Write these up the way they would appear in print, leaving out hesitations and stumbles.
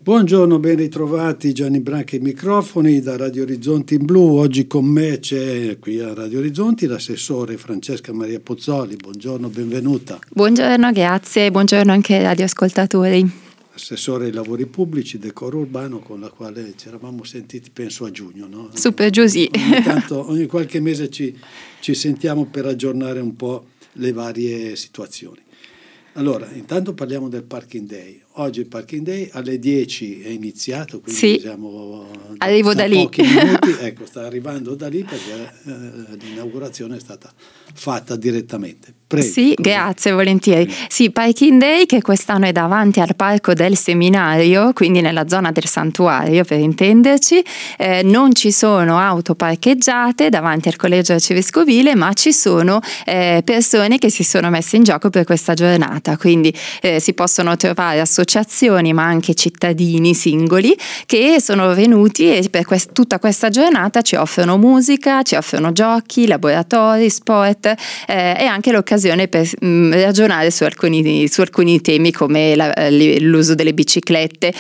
Buongiorno, ben ritrovati. Gianni Branchi ai microfoni da Radio Orizzonti in Blu. Oggi con me c'è qui a Radio Orizzonti l'assessore Francesca Maria Pozzoli. Buongiorno, benvenuta. Buongiorno, grazie. Buongiorno anche ai radioascoltatori. Assessore ai lavori pubblici, decoro urbano, con la quale ci eravamo sentiti penso a giugno, no? Super giù, sì. Ogni qualche mese ci sentiamo per aggiornare un po' le varie situazioni. Allora, intanto parliamo del Parking Day. Oggi il Parking Day alle 10 è iniziato, quindi sì, siamo arrivo da lì. Pochi minuti. Ecco, sta arrivando da lì perché l'inaugurazione è stata fatta direttamente. Prego. Sì, grazie, volentieri. Sì, Parking Day che quest'anno è davanti al Parco del Seminario, quindi nella zona del santuario per intenderci. Non ci sono auto parcheggiate davanti al Collegio Arcivescovile, ma ci sono persone che si sono messe in gioco per questa giornata, quindi si possono trovare associazioni ma anche cittadini singoli che sono venuti e per tutta questa giornata ci offrono musica, ci offrono giochi, laboratori, sport e anche l'occasione per ragionare su alcuni temi come l'uso delle biciclette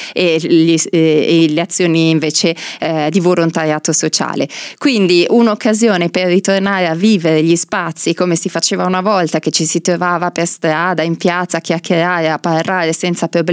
e le azioni invece di volontariato sociale. Quindi un'occasione per ritornare a vivere gli spazi come si faceva una volta, che ci si trovava per strada, in piazza, a chiacchierare, a parlare senza problemi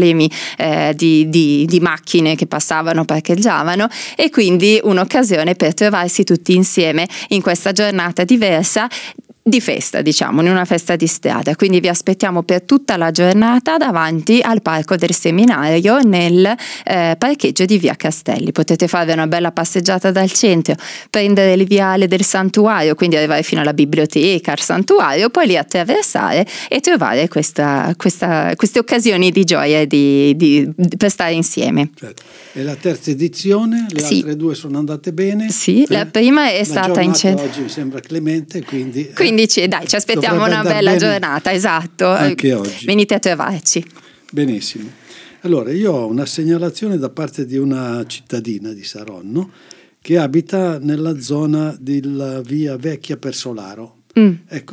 di macchine che passavano, parcheggiavano, e quindi un'occasione per trovarsi tutti insieme in questa giornata diversa di festa, diciamo, in una festa di strada. Quindi vi aspettiamo per tutta la giornata davanti al Parco del Seminario nel parcheggio di Via Castelli. Potete fare una bella passeggiata dal centro, prendere il viale del santuario, quindi arrivare fino alla biblioteca, al santuario, poi lì attraversare e trovare queste occasioni di gioia per stare insieme. Certo. È la terza edizione, le altre due sono andate bene. Sì, la prima è stata in centro. Oggi mi sembra clemente, quindi ci aspettiamo una bella giornata, esatto. Anche oggi. Venite a trovarci. Benissimo. Allora, io ho una segnalazione da parte di una cittadina di Saronno che abita nella zona della via Vecchia per Solaro. Ecco,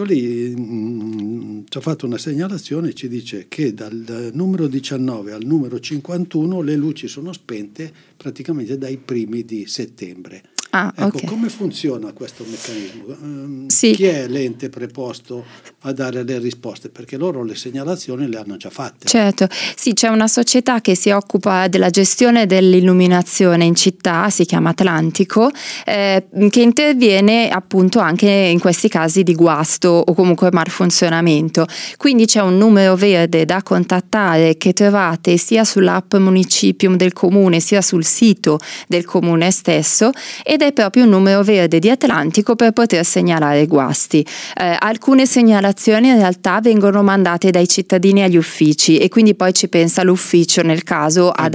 lì ci ha fatto una segnalazione e ci dice che dal numero 19 al numero 51 le luci sono spente praticamente dai primi di settembre. Ecco, okay. Come funziona questo meccanismo? Sì. Chi è l'ente preposto a dare le risposte? Perché loro le segnalazioni le hanno già fatte. Certo, sì, c'è una società che si occupa della gestione dell'illuminazione in città, si chiama Atlantico, che interviene appunto anche in questi casi di guasto o comunque malfunzionamento. Quindi c'è un numero verde da contattare che trovate sia sull'app Municipium del comune sia sul sito del comune stesso, ed è proprio un numero verde di Atlantico per poter segnalare guasti. Alcune segnalazioni in realtà vengono mandate dai cittadini agli uffici e quindi poi ci pensa l'ufficio nel caso ad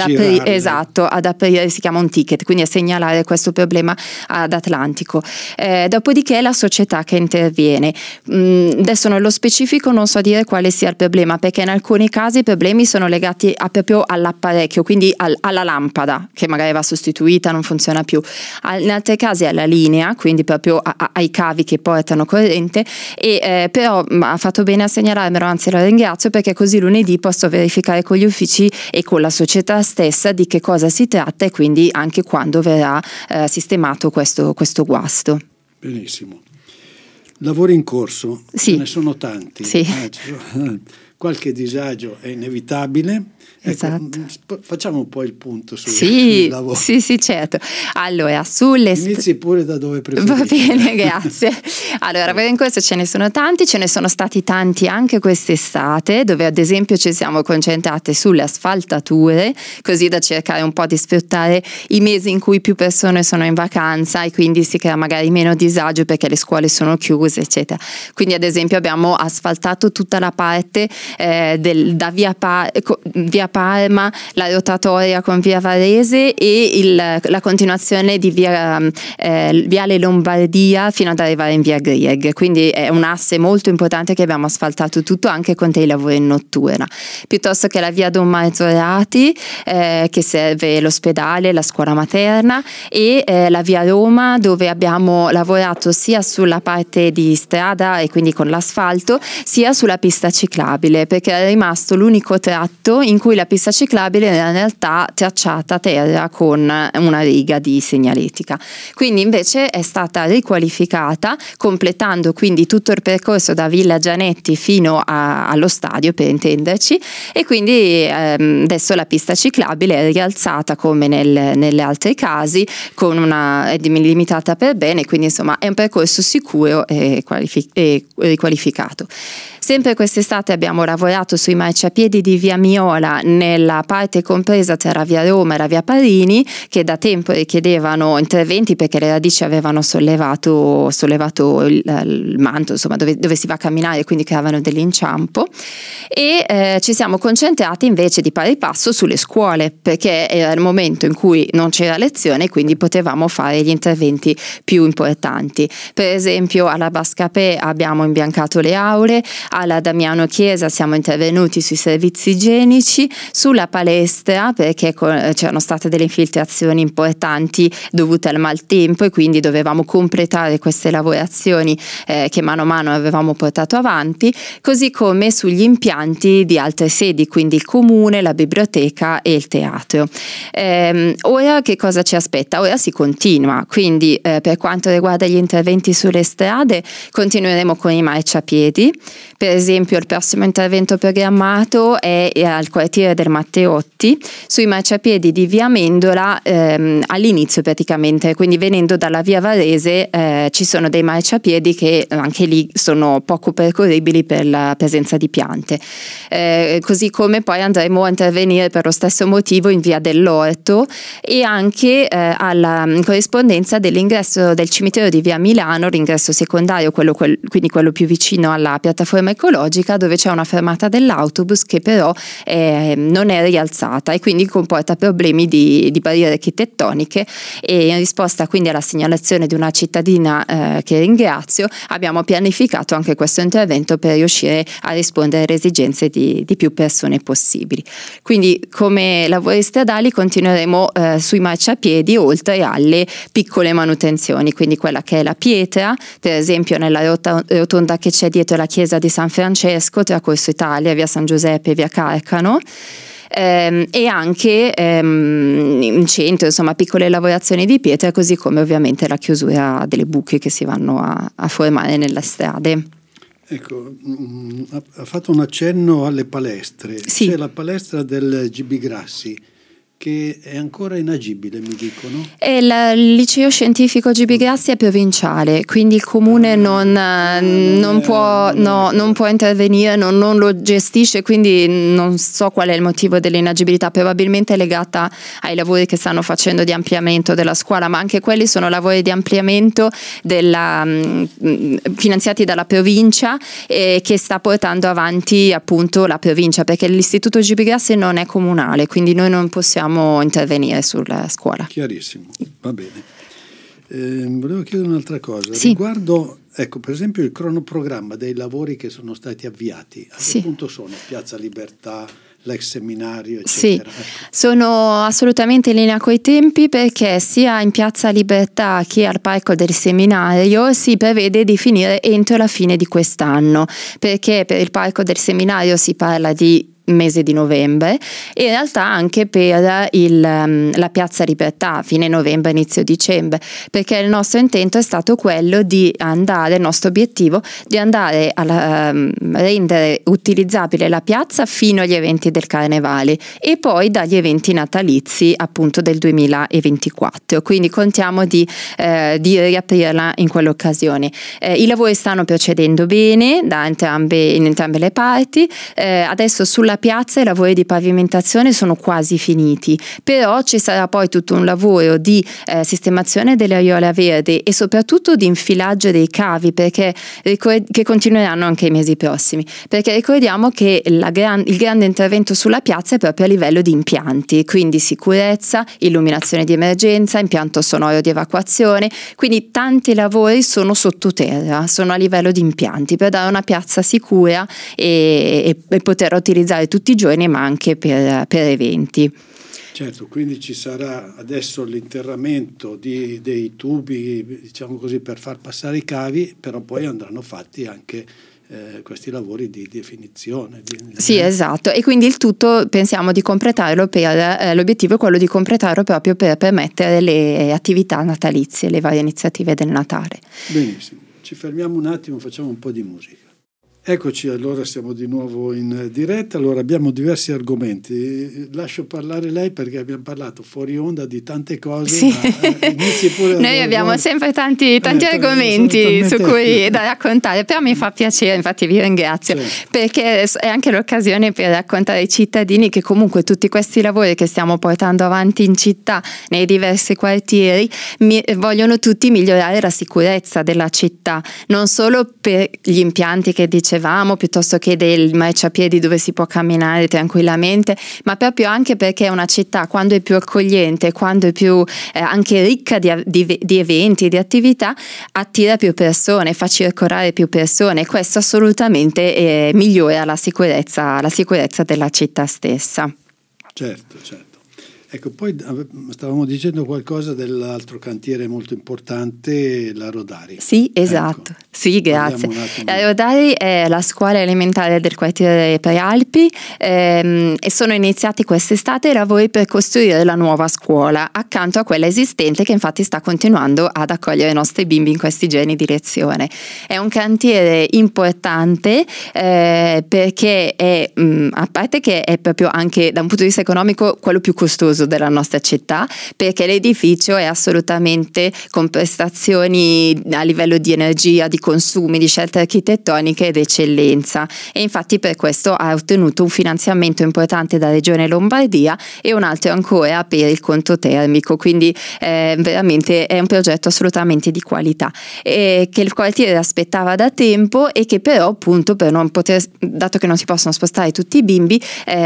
aprire, si chiama un ticket, quindi a segnalare questo problema ad Atlantico. Dopodiché è la società che interviene. Adesso nello specifico non so dire quale sia il problema, perché in alcuni casi i problemi sono legati proprio all'apparecchio, quindi alla lampada che magari va sostituita, non funziona più. In altri casi alla linea, quindi proprio ai cavi che portano corrente, e però ha fatto bene a segnalarmelo, anzi la ringrazio, perché così lunedì posso verificare con gli uffici e con la società stessa di che cosa si tratta e quindi anche quando verrà sistemato questo guasto. Benissimo. Lavori in corso, sì. Ce ne sono tanti. Sì. Qualche disagio è inevitabile. Esatto. Facciamo un po' il punto sul lavoro. Sì, certo. Allora, inizi pure da dove preferisci. Va bene, grazie. Allora, in questo ce ne sono tanti, ce ne sono stati tanti anche quest'estate, dove ad esempio ci siamo concentrate sulle asfaltature, così da cercare un po' di sfruttare i mesi in cui più persone sono in vacanza e quindi si crea magari meno disagio perché le scuole sono chiuse, eccetera. Quindi ad esempio abbiamo asfaltato tutta la parte da via Parma, la rotatoria con via Varese e la continuazione di viale Lombardia fino ad arrivare in via Grieg. Quindi è un asse molto importante che abbiamo asfaltato tutto anche con dei lavori in notturna, piuttosto che la via Don Marzorati che serve l'ospedale, la scuola materna, e la via Roma, dove abbiamo lavorato sia sulla parte di strada e quindi con l'asfalto sia sulla pista ciclabile. ciclabile, perché è rimasto l'unico tratto in cui la pista ciclabile era in realtà tracciata a terra con una riga di segnaletica. Quindi invece è stata riqualificata, completando quindi tutto il percorso da Villa Gianetti fino allo stadio, per intenderci, e quindi adesso la pista ciclabile è rialzata come nelle altre casi, è limitata per bene, quindi insomma è un percorso sicuro e riqualificato. Sempre quest'estate abbiamo lavorato sui marciapiedi di Via Miola, nella parte compresa tra Via Roma e la Via Parini, che da tempo richiedevano interventi perché le radici avevano sollevato il manto, insomma, dove si va a camminare, quindi creavano dell'inciampo, e ci siamo concentrati invece di pari passo sulle scuole, perché era il momento in cui non c'era lezione, quindi potevamo fare gli interventi più importanti. Per esempio alla Bascapè abbiamo imbiancato le aule, alla Damiano Chiesa siamo intervenuti sui servizi igienici, sulla palestra perché c'erano state delle infiltrazioni importanti dovute al maltempo e quindi dovevamo completare queste lavorazioni che mano a mano avevamo portato avanti, così come sugli impianti di altre sedi, quindi il comune, la biblioteca e il teatro. Ora che cosa ci aspetta? Ora si continua, quindi per quanto riguarda gli interventi sulle strade continueremo con i marciapiedi. Per esempio il prossimo intervento programmato è al quartiere del Matteotti, sui marciapiedi di Via Amendola, all'inizio praticamente, quindi venendo dalla Via Varese ci sono dei marciapiedi che anche lì sono poco percorribili per la presenza di piante, così come poi andremo a intervenire per lo stesso motivo in Via dell'Orto e anche in corrispondenza dell'ingresso del cimitero di Via Milano, l'ingresso secondario, quindi quello più vicino alla piattaforma ecologica, dove c'è una fermata dell'autobus che però non è rialzata e quindi comporta problemi di barriere architettoniche, e in risposta quindi alla segnalazione di una cittadina che ringrazio abbiamo pianificato anche questo intervento per riuscire a rispondere alle esigenze di più persone possibili. Quindi come lavori stradali continueremo sui marciapiedi, oltre alle piccole manutenzioni, quindi quella che è la pietra, per esempio nella rotonda che c'è dietro la chiesa di San Francesco tra Corso Italia, via San Giuseppe e via Carcano, e anche in centro, insomma, piccole lavorazioni di pietra, così come ovviamente la chiusura delle buche che si vanno a formare nelle strade. Ecco, ha fatto un accenno alle palestre. Sì. C'è la palestra del GB Grassi, che è ancora inagibile, mi dicono. Il liceo scientifico GB Grassi è provinciale, quindi il comune non può intervenire, non lo gestisce, quindi non so qual è il motivo dell'inagibilità. Probabilmente è legata ai lavori che stanno facendo di ampliamento della scuola, ma anche quelli sono lavori di ampliamento finanziati dalla provincia, che sta portando avanti appunto la provincia, perché l'istituto GB Grassi non è comunale, quindi noi non possiamo intervenire sulla scuola. Chiarissimo, va bene. Volevo chiedere un'altra cosa. Sì. Riguardo, ecco, per esempio il cronoprogramma dei lavori che sono stati avviati. A che punto sono? Piazza Libertà, l'ex seminario, eccetera. Sì, sono assolutamente in linea coi tempi, perché sia in Piazza Libertà che al Parco del Seminario si prevede di finire entro la fine di quest'anno, perché per il Parco del Seminario si parla di mese di novembre e in realtà anche per la Piazza Libertà fine novembre inizio dicembre, perché il nostro intento è stato quello di andare, il nostro obiettivo di andare a rendere utilizzabile la piazza fino agli eventi del Carnevale e poi dagli eventi natalizi appunto del 2024, quindi contiamo di riaprirla in quell'occasione. I lavori stanno procedendo bene in entrambe le parti, adesso sulla piazza i lavori di pavimentazione sono quasi finiti, però ci sarà poi tutto un lavoro di sistemazione delle aiuole a verde e soprattutto di infilaggio dei cavi, perché che continueranno anche i mesi prossimi, perché ricordiamo che il grande intervento sulla piazza è proprio a livello di impianti, quindi sicurezza, illuminazione di emergenza, impianto sonoro di evacuazione, quindi tanti lavori sono sottoterra, sono a livello di impianti per dare una piazza sicura e poterla utilizzare tutti i giorni, ma anche per eventi. Certo, quindi ci sarà adesso l'interramento dei tubi, diciamo così, per far passare i cavi, però poi andranno fatti anche questi lavori di definizione. Sì, esatto, e quindi il tutto pensiamo di completarlo l'obiettivo è quello di completarlo proprio per permettere le attività natalizie, le varie iniziative del Natale. Benissimo, ci fermiamo un attimo, facciamo un po' di musica. Eccoci, allora siamo di nuovo in diretta. Allora abbiamo diversi argomenti. Lascio parlare lei perché abbiamo parlato fuori onda di tante cose. Sì. Ma inizi pure. Noi abbiamo sempre tanti argomenti su cui da raccontare, però mi fa piacere, infatti vi ringrazio, perché è anche l'occasione per raccontare ai cittadini che comunque tutti questi lavori che stiamo portando avanti in città, nei diversi quartieri, vogliono tutti migliorare la sicurezza della città, non solo per gli impianti che dicevamo, piuttosto che del marciapiedi dove si può camminare tranquillamente, ma proprio anche perché una città, quando è più accogliente, quando è più anche ricca di eventi, di attività, attira più persone, fa circolare più persone, e questo assolutamente migliora la sicurezza della città stessa. Certo. Ecco, poi stavamo dicendo qualcosa dell'altro cantiere molto importante, la Rodari. Sì, esatto. Ecco, sì, grazie. La Rodari è la scuola elementare del quartiere Prealpi e sono iniziati quest'estate i lavori per costruire la nuova scuola accanto a quella esistente, che infatti sta continuando ad accogliere i nostri bimbi in questi giorni di lezione. È un cantiere importante perché è, a parte che è proprio anche da un punto di vista economico quello più costoso della nostra città, perché l'edificio è assolutamente con prestazioni a livello di energia, di consumi, di scelte architettoniche ed eccellenza, e infatti per questo ha ottenuto un finanziamento importante da Regione Lombardia e un altro ancora per il conto termico, quindi veramente è un progetto assolutamente di qualità che il quartiere aspettava da tempo e che però appunto per non poter, dato che non si possono spostare tutti i bimbi,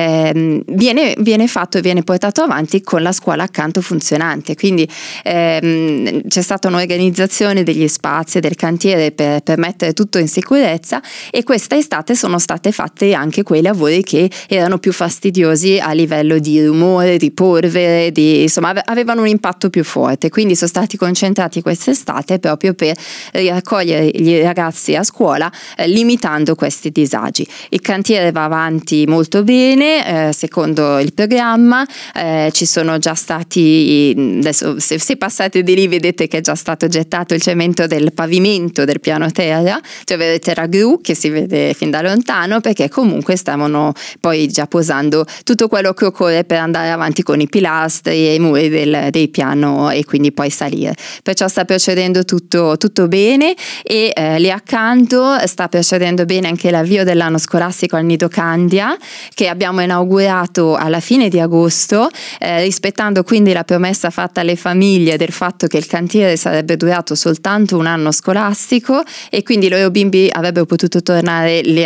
viene portato avanti con la scuola accanto funzionante, quindi c'è stata un'organizzazione degli spazi del cantiere per mettere tutto in sicurezza, e questa estate sono state fatte anche quei lavori che erano più fastidiosi a livello di rumore, di polvere, insomma avevano un impatto più forte, quindi sono stati concentrati quest'estate proprio per raccogliere gli ragazzi a scuola limitando questi disagi. Il cantiere va avanti molto bene secondo il programma. Ci sono già stati, adesso se passate di lì vedete che è già stato gettato il cemento del pavimento del piano terra, cioè vedete la gru che si vede fin da lontano, perché comunque stavano poi già posando tutto quello che occorre per andare avanti con i pilastri e i muri del piano e quindi poi salire. Perciò sta procedendo tutto bene, e lì accanto sta procedendo bene anche l'avvio dell'anno scolastico al Nido Candia, che abbiamo inaugurato alla fine di agosto, rispettando quindi la promessa fatta alle famiglie del fatto che il cantiere sarebbe durato soltanto un anno scolastico, e quindi i loro bimbi sarebbero potuti tornare lì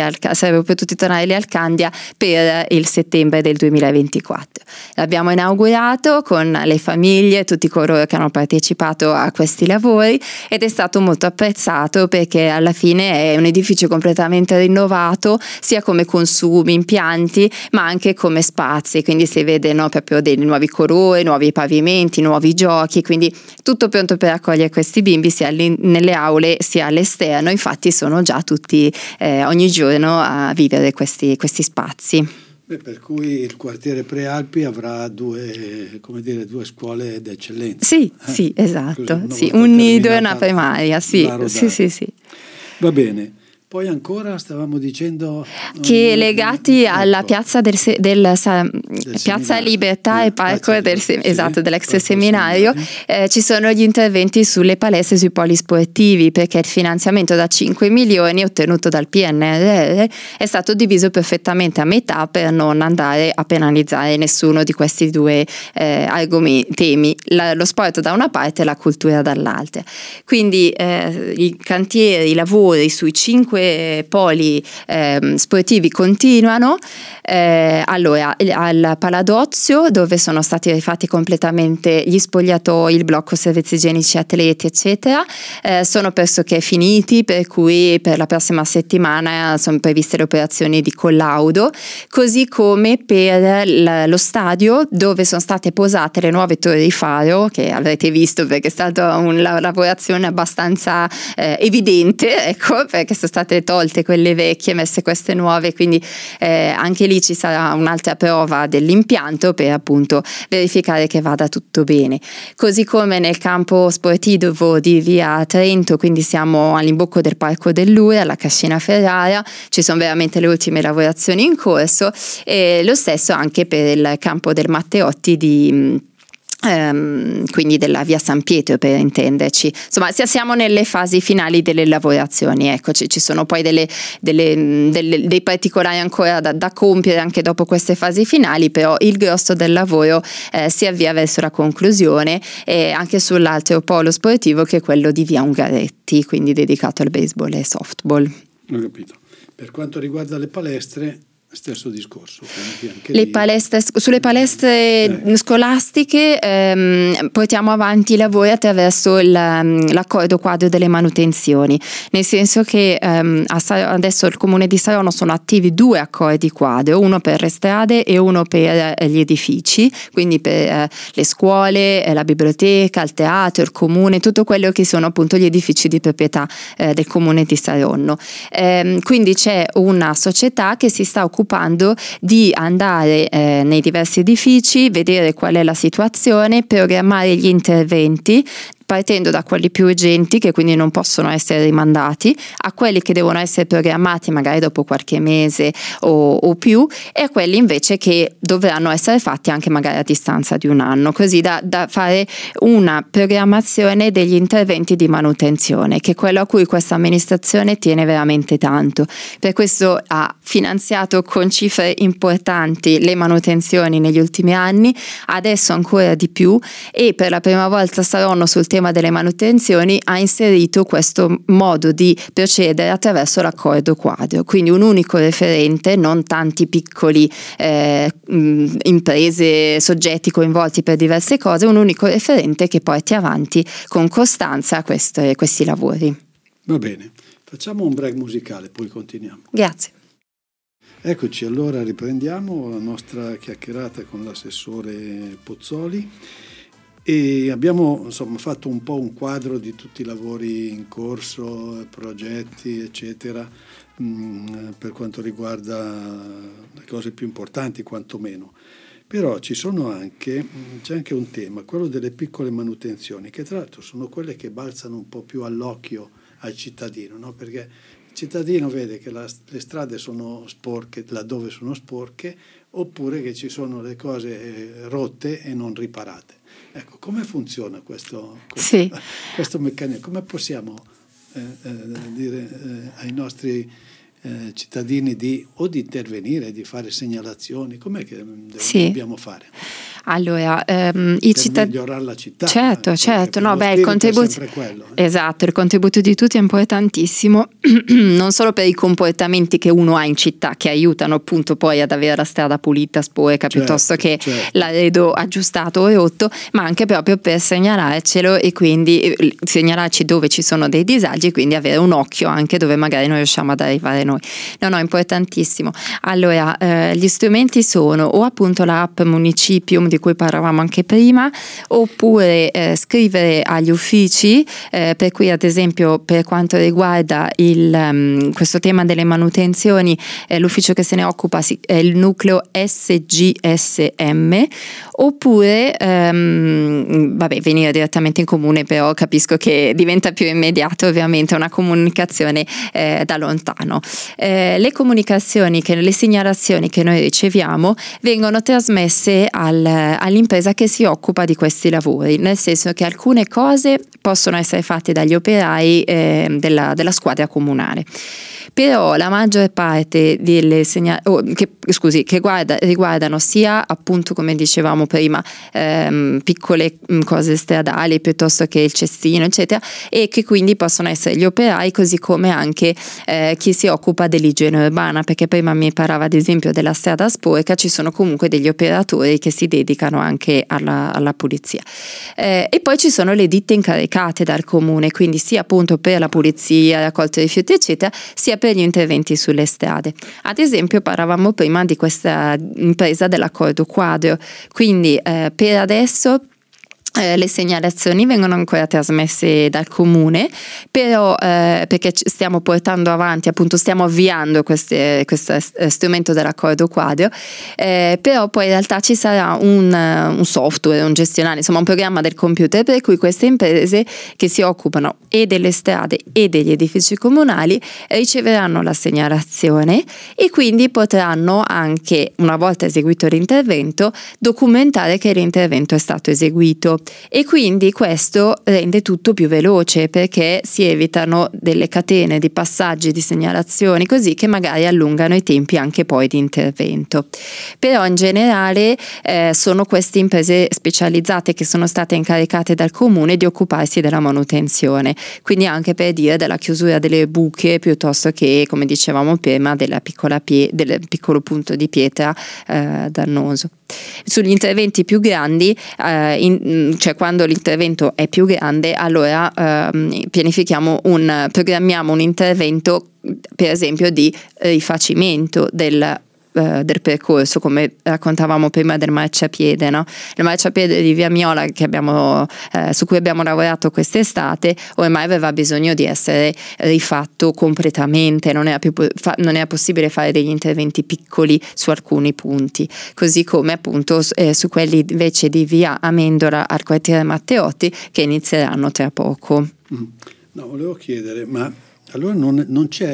al Candia per il settembre del 2024. L'abbiamo inaugurato con le famiglie, tutti coloro che hanno partecipato a questi lavori, ed è stato molto apprezzato perché alla fine è un edificio completamente rinnovato, sia come consumi, impianti, ma anche come spazi, quindi si vedono proprio dei nuovi colori, nuovi pavimenti, nuovi giochi, quindi tutto pronto per accogliere questi bimbi sia nelle aule sia all'esterno. Infatti sono già tutti ogni giorno a vivere questi spazi. Per cui il quartiere Prealpi avrà due scuole d'eccellenza. Sì, esatto. Sì, un nido e una primaria, sì. Va bene. Poi ancora stavamo dicendo che legati alla piazza Piazza Libertà e Parco dell'ex seminario ci sono gli interventi sulle palestre e sui poli sportivi, perché il finanziamento da 5 milioni ottenuto dal PNRR è stato diviso perfettamente a metà per non andare a penalizzare nessuno di questi due temi, lo sport da una parte e la cultura dall'altra. Quindi i cantieri, i lavori sui 5 poli sportivi continuano. Allora, al Paladozio, dove sono stati rifatti completamente gli spogliatoi, il blocco servizi igienici atleti eccetera, sono pressoché finiti, per cui per la prossima settimana sono previste le operazioni di collaudo, così come per lo stadio, dove sono state posate le nuove torri di faro, che avrete visto perché è stata una lavorazione abbastanza evidente, ecco, perché sono state state tolte quelle vecchie, messe queste nuove, quindi anche lì ci sarà un'altra prova dell'impianto per appunto verificare che vada tutto bene. Così come nel campo sportivo di via Trento, quindi siamo all'imbocco del Parco dell'Ura, alla Cascina Ferrara, ci sono veramente le ultime lavorazioni in corso, e lo stesso anche per il campo del Matteotti quindi della via San Pietro, per intenderci. Insomma, siamo nelle fasi finali delle lavorazioni, ecco, ci sono poi dei particolari ancora da compiere anche dopo queste fasi finali, però il grosso del lavoro si avvia verso la conclusione, e anche sull'altro polo sportivo, che è quello di via Ungaretti, quindi dedicato al baseball e softball. Ho capito. Per quanto riguarda le palestre, stesso discorso. Sulle palestre scolastiche portiamo avanti i lavori attraverso l'accordo quadro delle manutenzioni, nel senso che adesso il Comune di Saronno sono attivi 2 accordi quadro, uno per le strade e uno per gli edifici, quindi per le scuole, la biblioteca, il teatro, il comune, tutto quello che sono appunto gli edifici di proprietà del Comune di Saronno. Quindi c'è una società che si sta occupando di andare nei diversi edifici, vedere qual è la situazione, programmare gli interventi, partendo da quelli più urgenti, che quindi non possono essere rimandati, a quelli che devono essere programmati magari dopo qualche mese o più, e a quelli invece che dovranno essere fatti anche magari a distanza di un anno, così da fare una programmazione degli interventi di manutenzione, che è quello a cui questa amministrazione tiene veramente tanto. Per questo ha finanziato con cifre importanti le manutenzioni negli ultimi anni, adesso ancora di più, e per la prima volta Saronno sul tema delle manutenzioni ha inserito questo modo di procedere attraverso l'accordo quadro, quindi un unico referente, non tanti piccoli imprese, soggetti coinvolti per diverse cose, un unico referente che porti avanti con costanza questi lavori. Va bene, facciamo un break musicale, poi continuiamo. Grazie. Eccoci, allora riprendiamo la nostra chiacchierata con l'assessore Pozzoli. E abbiamo fatto un po' un quadro di tutti i lavori in corso, progetti eccetera, per quanto riguarda le cose più importanti quantomeno. Però c'è anche un tema, quello delle piccole manutenzioni, che tra l'altro sono quelle che balzano un po' più all'occhio al cittadino, no? Perché il cittadino vede che le strade sono sporche laddove sono sporche, oppure che ci sono le cose rotte e non riparate. Ecco, come funziona questo meccanismo? Come possiamo dire ai nostri cittadini di intervenire, di fare segnalazioni? Com'è che dobbiamo fare? Allora, per migliorare la città. Certo, il contributo, esatto, il contributo di tutti è importantissimo, non solo per i comportamenti che uno ha in città, che aiutano appunto poi ad avere la strada pulita, sporca, piuttosto che l'arredo aggiustato o rotto, ma anche proprio per segnalarcelo, e quindi segnalarci dove ci sono dei disagi, e quindi avere un occhio anche dove magari non riusciamo ad arrivare noi. No, importantissimo. Allora, gli strumenti sono o appunto l'app Municipium, di cui parlavamo anche prima, oppure scrivere agli uffici, per cui ad esempio per quanto riguarda questo tema delle manutenzioni, l'ufficio che se ne occupa è il nucleo SGSM, oppure venire direttamente in comune, però capisco che diventa più immediato ovviamente una comunicazione da lontano. Le comunicazioni, le segnalazioni che noi riceviamo vengono trasmesse all'impresa che si occupa di questi lavori, nel senso che alcune cose possono essere fatte dagli operai della squadra comunale. Però la maggior parte delle che riguardano sia appunto, come dicevamo prima, piccole cose stradali piuttosto che il cestino eccetera, e che quindi possono essere gli operai, così come anche chi si occupa dell'igiene urbana, perché prima mi parlava ad esempio della strada sporca, ci sono comunque degli operatori che si dedicano anche alla pulizia, e poi ci sono le ditte incaricate dal comune, quindi sia appunto per la pulizia, raccolta rifiuti eccetera, sia per gli interventi sulle strade. Ad esempio parlavamo prima di questa impresa dell'accordo quadro, quindi per adesso le segnalazioni vengono ancora trasmesse dal comune, però perché stiamo portando avanti, appunto stiamo avviando questo strumento dell'accordo quadro, però poi in realtà ci sarà un software, un gestionale, insomma un programma del computer per cui queste imprese che si occupano e delle strade e degli edifici comunali riceveranno la segnalazione e quindi potranno anche, una volta eseguito l'intervento, documentare che l'intervento è stato eseguito. E quindi questo rende tutto più veloce perché si evitano delle catene di passaggi, di segnalazioni così che magari allungano i tempi anche poi di intervento. Però in generale sono queste imprese specializzate che sono state incaricate dal comune di occuparsi della manutenzione, quindi anche per dire della chiusura delle buche piuttosto che, come dicevamo prima, del piccolo punto di pietra dannoso. Sugli interventi più grandi, cioè quando l'intervento è più grande, allora programmiamo un intervento per esempio di rifacimento del percorso, come raccontavamo prima del marciapiede, no? Il marciapiede di Via Miola su cui abbiamo lavorato quest'estate ormai aveva bisogno di essere rifatto completamente, non era possibile fare degli interventi piccoli su alcuni punti, così come appunto su quelli invece di Via Amendola al quartiere Matteotti che inizieranno tra poco. No, volevo chiedere, ma allora non c'è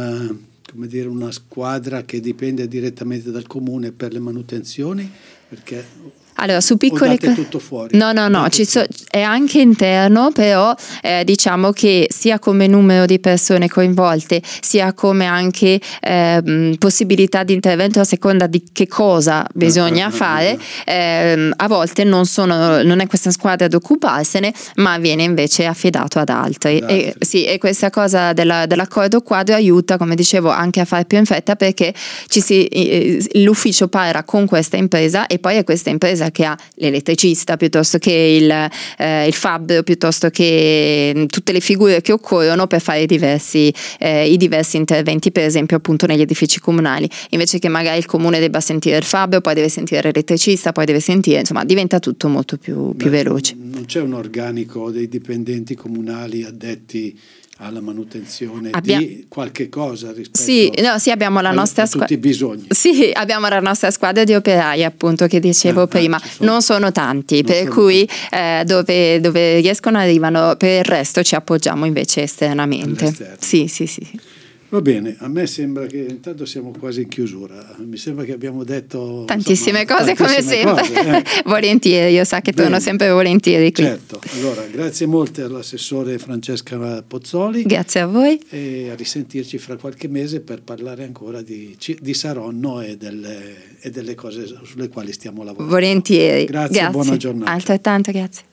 una squadra che dipende direttamente dal comune per le manutenzioni? Perché allora, su piccole date tutto fuori? No, è anche interno, però diciamo che sia come numero di persone coinvolte, sia come anche possibilità di intervento a seconda di che cosa bisogna fare, a volte non è questa squadra ad occuparsene, ma viene invece affidato ad altri. E questa cosa dell'accordo quadro aiuta, come dicevo, anche a fare più in fretta perché l'ufficio parla con questa impresa e poi è questa impresa che ha l'elettricista piuttosto che il fabbro, piuttosto che tutte le figure che occorrono per fare i diversi interventi, per esempio appunto negli edifici comunali, invece che magari il comune debba sentire il fabbro, poi deve sentire l'elettricista, poi deve sentire, insomma diventa tutto molto più veloce. Non c'è un organico dei dipendenti comunali addetti alla manutenzione di qualche cosa rispetto abbiamo la nostra tutti i bisogni. Sì, abbiamo la nostra squadra di operai, appunto, che dicevo prima. Non sono tanti, cui dove riescono arrivano, per il resto ci appoggiamo invece esternamente. Sì. Va bene, a me sembra che intanto siamo quasi in chiusura, mi sembra che abbiamo detto tantissime cose come sempre. Volentieri, io so che torno sempre volentieri qui. Certo, allora grazie molte all'assessore Francesca Pozzoli. Grazie a voi. E a risentirci fra qualche mese per parlare ancora di Saronno e delle cose sulle quali stiamo lavorando. Volentieri. Grazie. Buona giornata. Altrettanto, grazie.